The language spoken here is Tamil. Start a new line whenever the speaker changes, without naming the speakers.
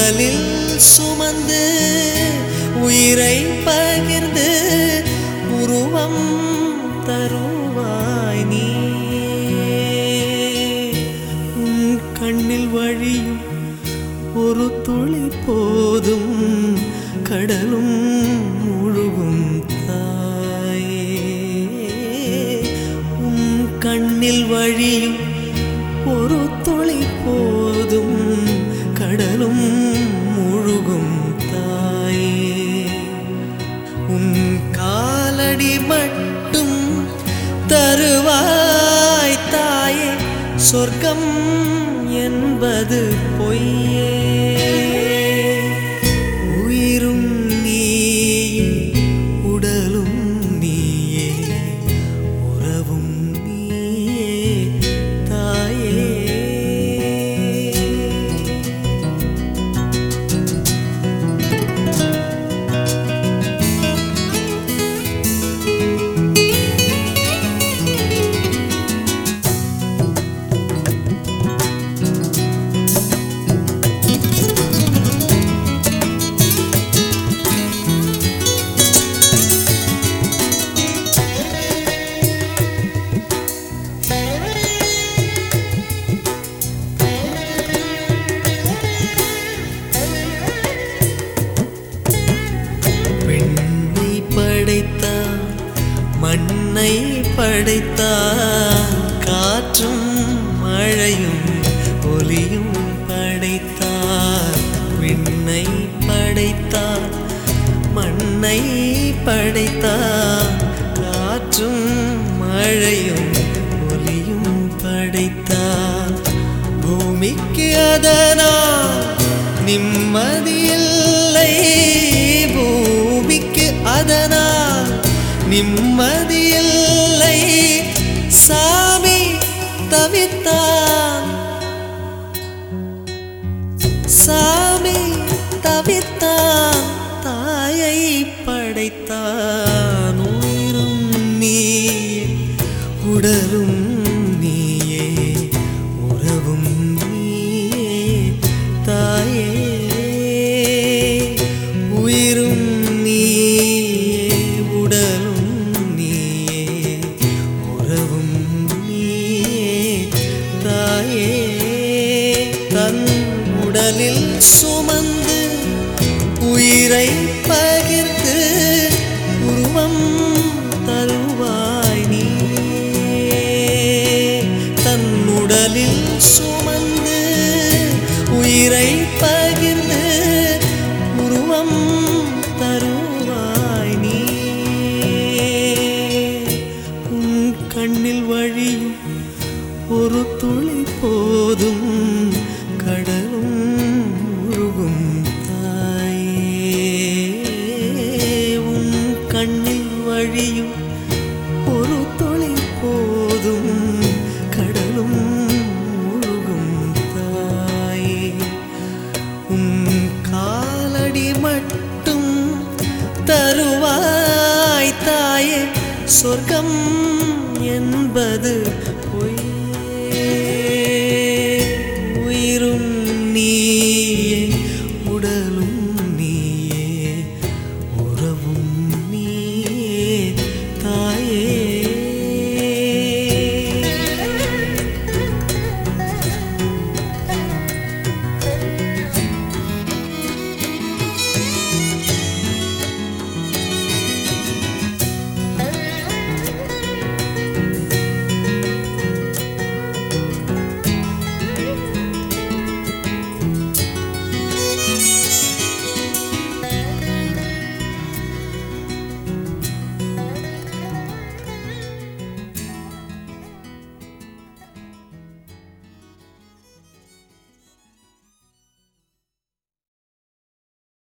உடலில் சுமந்து உயிரை பகிர்ந்து உருவம் தருவாய் நீ. உன் கண்ணில் வழியும் ஒரு துளி போதும் கடலும் முழுகும் தாயே. உன் கண்ணில் வழியும் ஒரு துளி போதும் கடலும் முழுகும் தாயே. உன் காலடி மட்டும் தருவாய் தாயே, சொர்க்கம் என்பது பொய்யே. உயிரும் நீயே, உடலும் நீயே, உறவும் நீயே தாயே. மண்ணை படைத்தான், காற்றும் மழையும் ஒலியும் படைத்தான். விண்ணை படைத்தான், மண்ணை படைத்தான், காற்றும் மழையும் ஒலியும் படைத்தான். பூமிக்கு அதனால் நிம்மதியில்லை, பூமிக்கு அதனால் நிம்மதியில்லை. சாமி தவித்தான், சாமி தவித்தான், தாயை படைத்தான். உயிரும் நீயே, உடலும் நீயே, உறவும் நீயே தாயே. உயிரும் தன் உடலில் சுமந்து உயிரை பகிர்ந்து உருவம் தருவாய் நீ. தன் உடலில் சுமந்து உயிரை பகிர்ந்து உருவம் தருவாய் நீ. உன் கண்ணில் வழியும் ஒரு துளி போதும் கடலும் முழுகும் தாயே. உன் கண்ணில் வழியும் ஒரு துளி போதும் கடலும் முழுகும் தாயே. உன் காலடி மட்டும் தருவாய் தாயே, சொர்க்கம் என்பது